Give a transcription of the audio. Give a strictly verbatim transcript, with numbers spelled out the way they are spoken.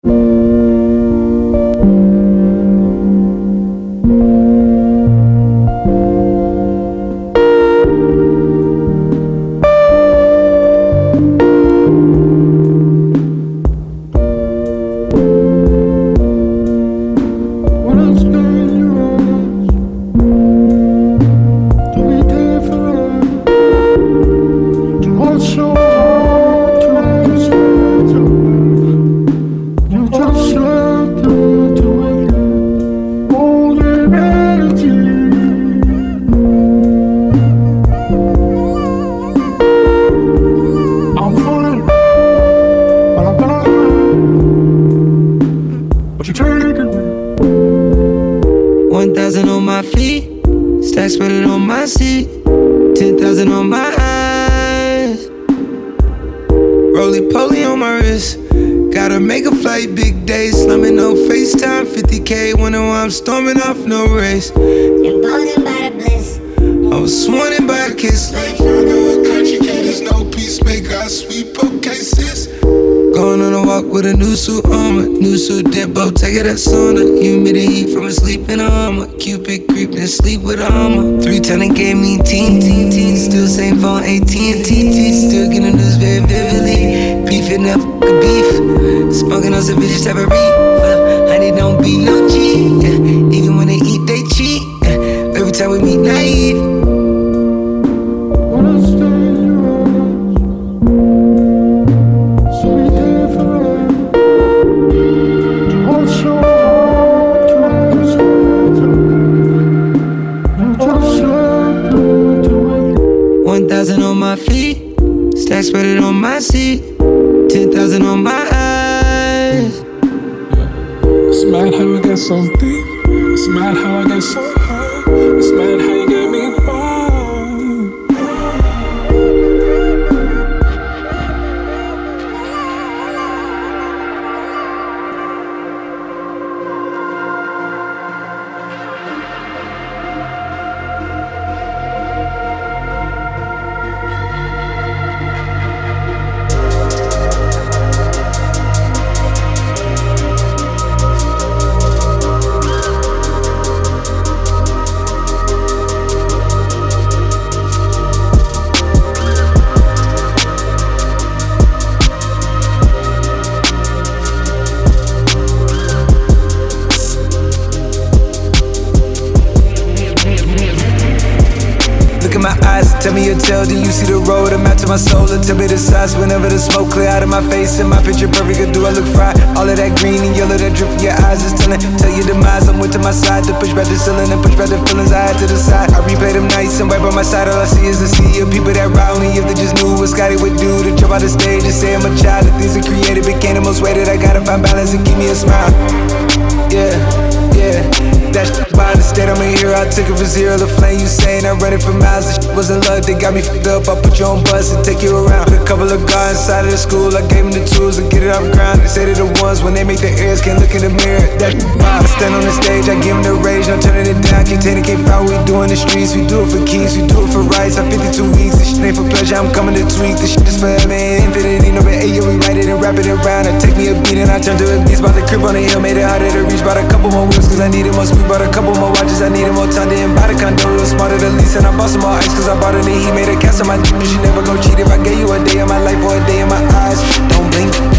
One thousand on my feet, stacks spread it on my seat. Ten thousand on my eyes, roly-poly on my wrist. Gotta make a flight, big days, slumming on FaceTime. Fifty K, wondering why I'm storming off, no race. Emboldened by the bliss, I was sworn in by a kiss. Life on a country kid, there's no peacemaker. I sweep up cases. Going on a walk with a new suit armor, new suit Dimbo, take it that sauna. Humidity heat from a sleeping armor. Cupid creeping and sleep with armor. Three ten and gave me teen, teen, teen. Still same phone, A T and T. Still getting news very vividly. Beefing up the beef. Smoking on some bitches type of reefer. Honey don't be no G. Yeah. Even when they eat, they cheat. Yeah. Every time we meet, naive. One thousand on my feet, stacks spread it on my seat. Ten thousand on my eyes. It's mad how I got so deep. It's mad how I got so high. It's mad how you gave me fire. Tell me your tale, do you see the road? I'm out to my soul, and tell me the size. Whenever the smoke clear out of my face and my picture perfect, do I look fried? All of that green and yellow that drip from your eyes is telling. Tell your demise, I'm with to my side to push back the ceiling and push back the feelings I had to the side. I replay them nights and right by my side, all I see is a sea of people that ride me. If they just knew what Scotty would do to jump out the stage and say I'm a child. The things that created became the most weighted. I gotta find balance and keep me a smile. Yeah, yeah. That shit by the state, I'm a hero. I took it for zero. The flame you saying I run it for miles. The shit wasn't luck, they got me fucked up. I put you on bus and take you around. Put a couple of guys inside of the school. I gave them the tools to get it off the ground. They say they're the ones when they make their ears can't look in the mirror. That shit wild. I stand on the stage, I give them the rage. No turning it down, can't take it, can't find what we do in the streets. We do it for keys, we do it for rights. I'm fifty-two weeks, this shit ain't for pleasure. I'm coming to tweak. This shit is forever, man. Infinity, no but eight, yeah, we write it and wrap it around. I take me a beat and I turn to a beast. Bought the crib on the hill, made it harder to reach. Bought a couple more wheels, cause I needed more speed. Bought a couple more watches, I needed more time. Didn't buy the condo, it was smarter than lease. And I bought some more ice, cause I bought it and he made a cast on my dick. She never go cheat if I gave you a day of my life or a day in my eyes. Don't blink.